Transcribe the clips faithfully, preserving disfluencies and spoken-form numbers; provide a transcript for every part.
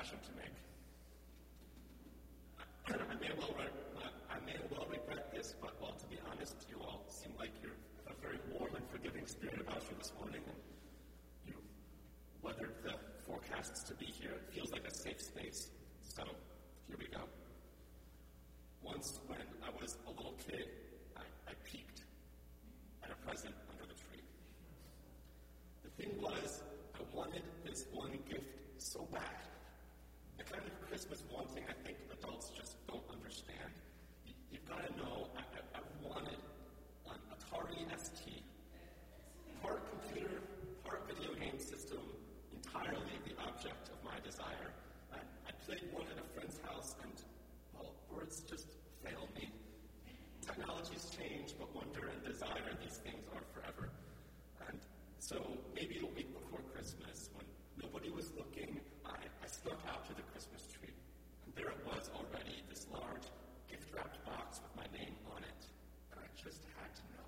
confession to make. I may well, I may well regret this, but well, to be honest, you all seem like you're a very warm and forgiving spirit about you this morning, and you weathered the forecasts to be here. It feels like a safe space. So here we go. Once, when I was a little kid, I, I peeked at a present under the tree. The thing was, I wanted this one gift so bad. The kind of Christmas wanting I think adults just don't understand. You, you've got to know, I, I, I wanted an Atari S T. Part computer, part video game system, entirely the object of my desire. I, I played one at a friend's house, and, well, words just fail me. Technologies change, but wonder and desire, these things are forever. And so maybe a week before Christmas, when nobody was looking, I, I snuck out to the Christmas tree. And there it was already, this large gift-wrapped box with my name on it. And I just had to know.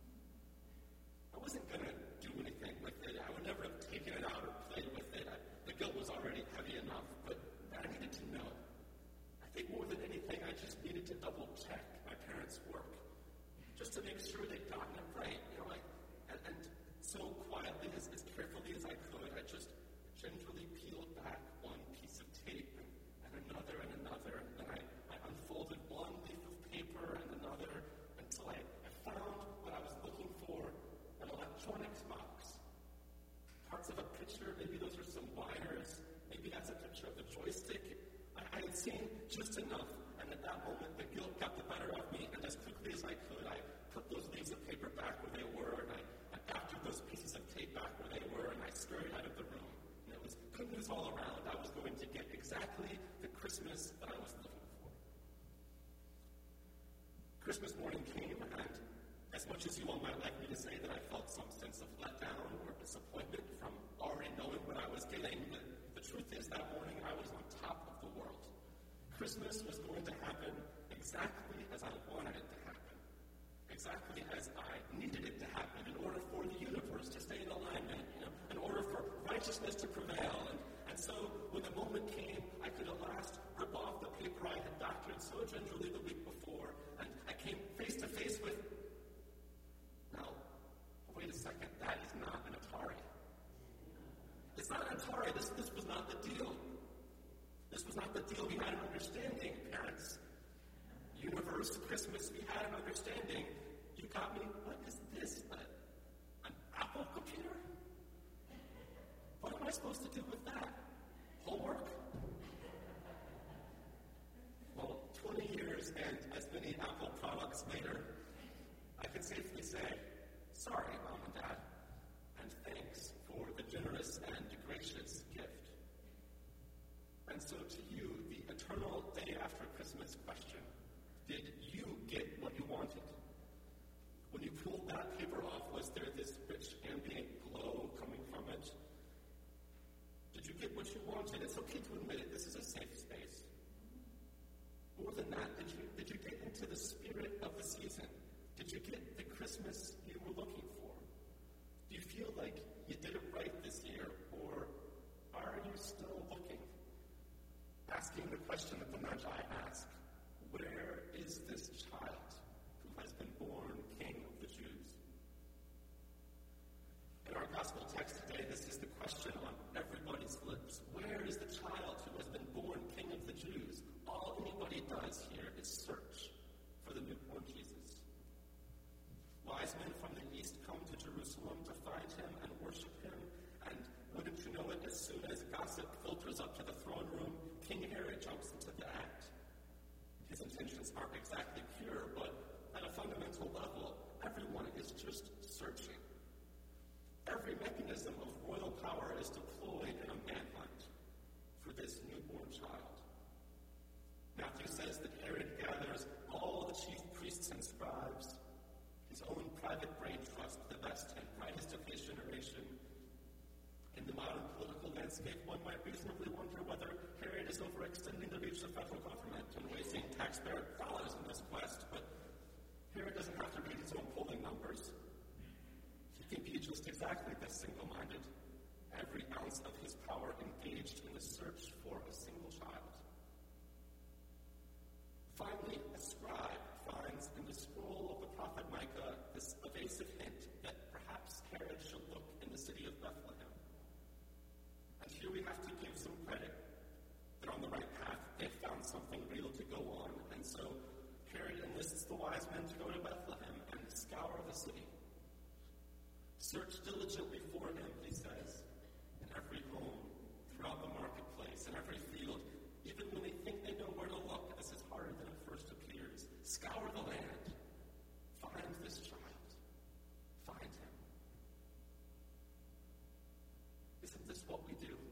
I wasn't going to do anything with it. I would never have taken it out or played with it. I, the guilt was already heavy enough, but I needed to know. I think more than anything, I just needed to double-check my parents' work, just to make sure they'd gotten it right. You know, I, and, and so quietly, as, as carefully as I could, I just gingerly peeled back one piece of tape and, and another and another, and then I, I unfolded one leaf of paper and another until I, I found what I was looking for, an electronics box. Parts of a picture, maybe those are some wires, maybe that's a picture of the joystick. I, I had seen just enough, and at that moment the guilt got the better of me, and as quickly as I could, I put those leaves of paper back where they were, and I adapted those pieces of tape back where they were, and I scurried out of the room. And it was good news all around. I was going to get exactly the Christmas that I was looking for. Christmas morning came, and as much as you all might like me to say that I felt some sense of letdown or disappointment from already knowing what I was getting, the, the truth is that morning I was on top of the world. Christmas was going to happen exactly as I wanted it to happen, exactly as I needed it to happen in order for the universe to stay in alignment, you know, in order for righteousness to prevail. And, and so when the moment came, I could at last rip off the paper I had doctored so gingerly the week before, and I came face to face with, no, wait a second, that is not an Atari. It's not an Atari. This, this was not the deal. This was not the deal. We had an understanding, parents. Universe, Christmas, we had an understanding. You got me, what is this? A, an Apple computer? What am I supposed to do with that? Homework? Well, twenty years and as many Apple products later, I can safely say, sorry, Mom and Dad, and thanks for the generous and gracious gift. And so to you, the eternal day after Christmas question, did you get what you wanted? When you pulled that paper off, was there this rich ambient glow coming from it? Did you get what you wanted? It's okay to admit it. This is a safe space. More than that, did you, did you get into the spirit of the season? Did you get the Christmas you were looking for? Do you feel like you did it right this year, or are you still looking? Asking the question that the Magi ask, where is this child who has been born King of the Jews? In our gospel text today, this is the question on everybody's lips. Where is the child who has been born King of the Jews? All anybody does here is search for the newborn Jesus. Wise men from the east come to Jerusalem to find him and worship him, and wouldn't you know it, as soon as gossip filters up to the throne room, King Herod jumps into the act. His intentions aren't exactly pure, but at a fundamental level, everyone is just searching. Every mechanism of royal power is deployed in a manhunt for this newborn child. Matthew says that Herod gathers all the chief priests and scribes, his own private brain trust, the best and brightest of his generation. In the modern political landscape, one might reasonably wonder whether Herod is overextending the reach of federal government and wasting taxpayer dollars in this quest, but Herod doesn't have to read his own polling numbers. He can be just exactly this single-minded, every ounce of his power engaged in the search for for a single child. Finally, a scribe finds in the scroll of the prophet Micah this evasive hint that perhaps Herod should look in the city of Bethlehem. And here we have to give some credit. They're on the right path. They've found something real to go on. And so Herod enlists the wise men to go to Bethlehem and scour the city. Search diligently for him, he says, in every home, throughout the marketplace, in every field, even when they think they know where to look, this is harder than it first appears. Scour the land. Find this child. Find him. Isn't this what we do?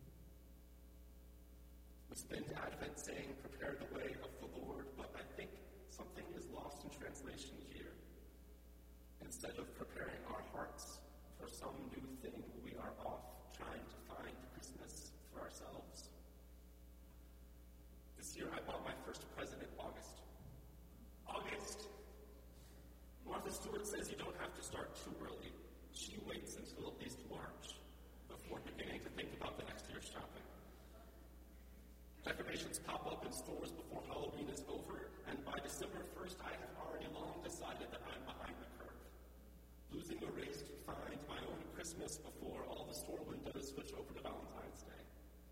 We spend Advent saying, prepare the way of the Lord, but I think something is lost in translation here. Instead of preparing our hearts for some new thing, we are off trying to find Christmas for ourselves. This year I bought my first present in August. August! Martha Stewart says you don't have to start too early. She waits until at least March before beginning to think about the next year's shopping. Decorations pop up in stores before Halloween is over, and by December first, I have already long decided that I'm behind the curve. Losing a race to find my own Christmas before all the store windows switch over to Valentine's Day.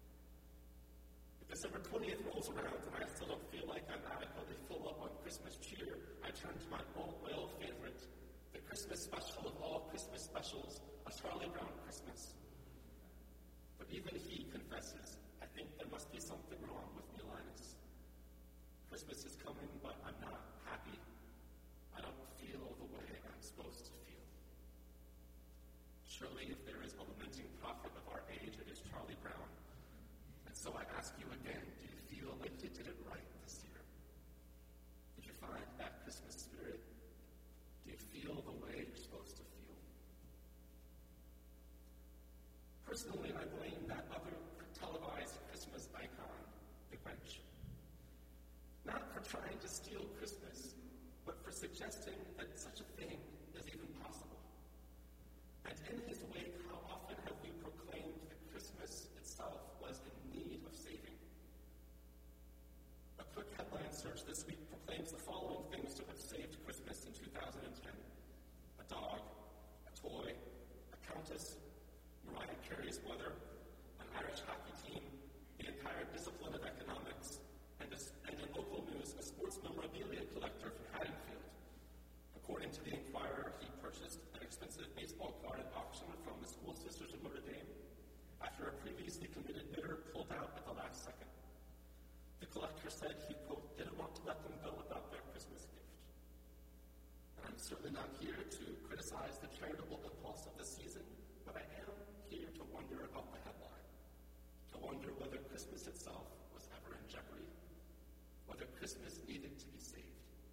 If December twentieth rolls around and I still don't feel like I'm adequately full up on Christmas cheer, I turn to my old whale favorite, the Christmas special of all Christmas specials, A Charlie Brown Christmas. But even he confesses, I think there must be something wrong with me, Linus. Christmas is coming, but I'm not happy. I don't feel the way I'm supposed to feel. Surely, if there is a lamenting prophet of our age, it is Charlie Brown. And so I ask you again, do you feel like you did it right this year? Did you find that Christmas spirit? Do you feel the way you're supposed to feel? Personally, I blame that other televised Christmas icon, the Grinch. Not for trying to steal Christmas, but for suggesting that such a thing is even possible. And in his wake, how often have we proclaimed that Christmas itself was in need of saving? A quick headline search this week proclaims the following things to have saved Christmas in two thousand ten. A dog, a toy, a countess, Mariah Carey's mother, an Irish hockey team, the entire discipline of economics, and, a, and in local news, a sports memorabilia collector from Haddonfield. According to the Inquirer, he purchased an expensive baseball card at auction from the School Sisters of Notre Dame after a previously committed bidder pulled out at the last second. The collector said he, quote, didn't want to let them go without their Christmas gift. And I'm certainly not here to criticize the charitable impulse of the season, but I am here to wonder about the headline, to wonder whether Christmas itself was ever in jeopardy, whether Christmas needed to be saved.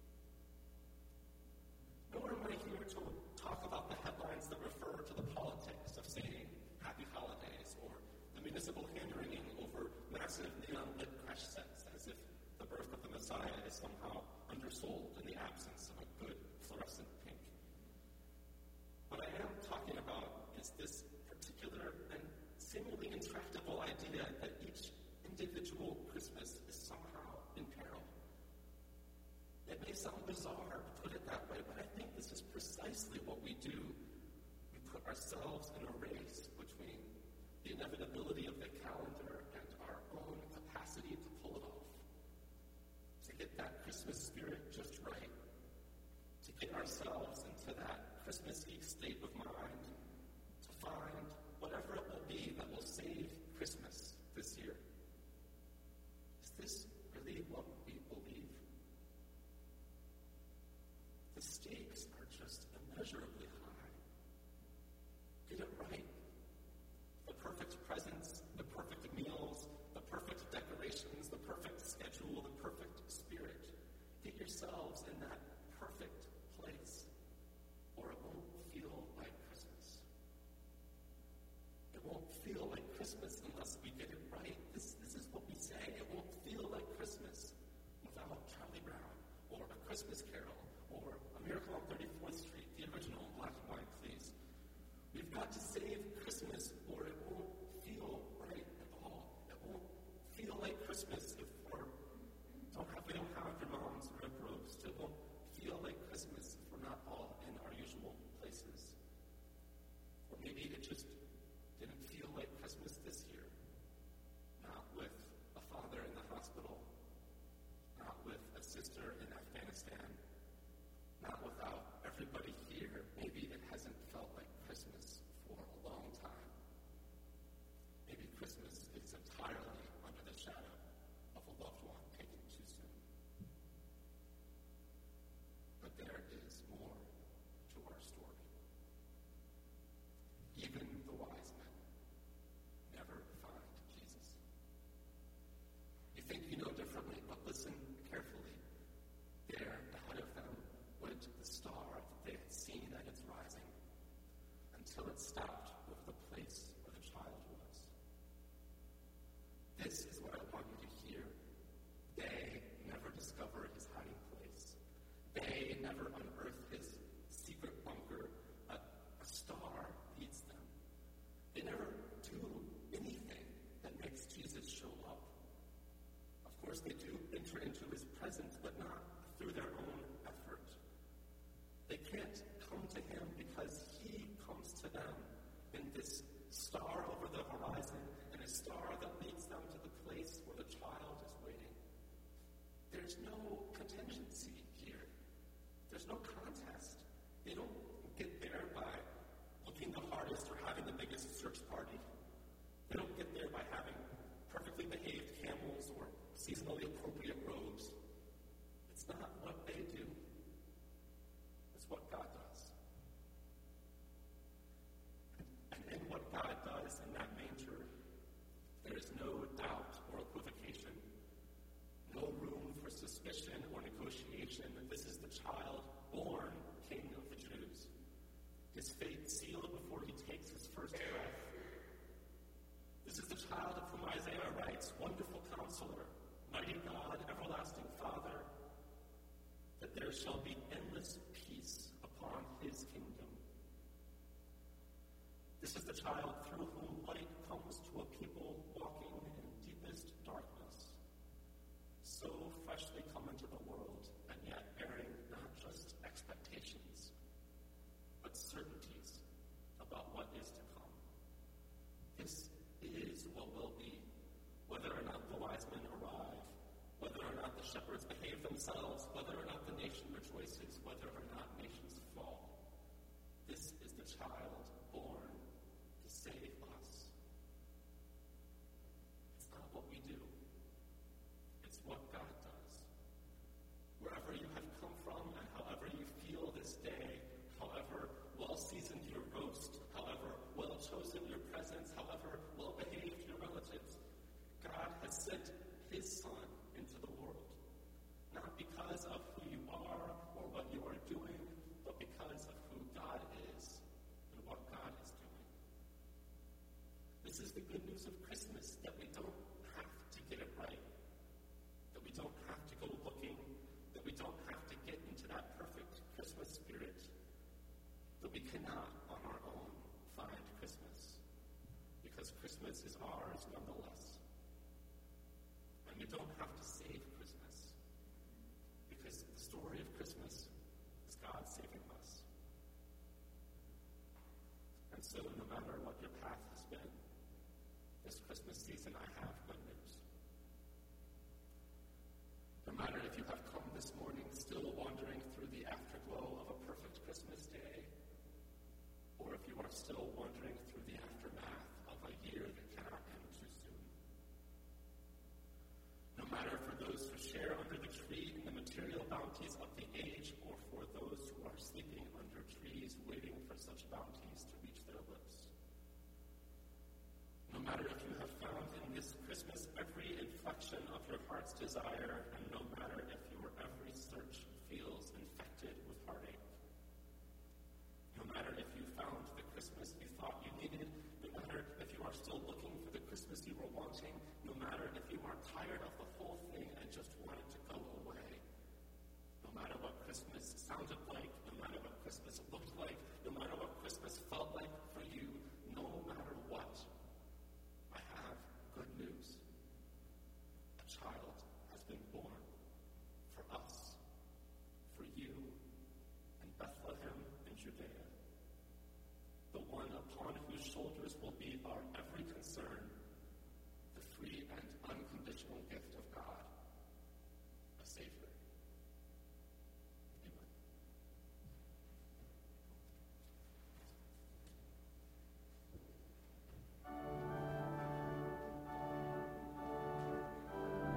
Nor am I here to talk about the headlines that refer to the politics of saying Happy Holidays or the municipal hand-wringing over massive neon-lit crash sets as if the birth of the Messiah is somehow undersold in the absence of a good fluorescent pink. What I am talking about is this particular and seemingly intractable idea that each individual Christmas is somehow in peril. It may sound bizarre to put it that way, but I think this is precisely what we do. We put ourselves in a race between the inevitability of the calendar and our own capacity to pull it off. To get that Christmas spirit just right. To get ourselves into that Christmassy state of mind. To find whatever it will be that will save Christmas this year. Is this really what we believe? The stakes are just immeasurably high. Get it right. The perfect presents, the perfect meals, the perfect decorations, the perfect schedule, the perfect spirit. Get yourselves in that perfect place, or it won't feel like there shall be endless peace upon his kingdom. This is the child through whom light comes to a people walking in deepest darkness, so freshly come into the world, and yet bearing not just expectations, but certainties about what is to come. This is what will be, whether or not the wise men arrive, whether or not the shepherds behave themselves, whether or not the nation rejoices, whether or not nations fall. This is the child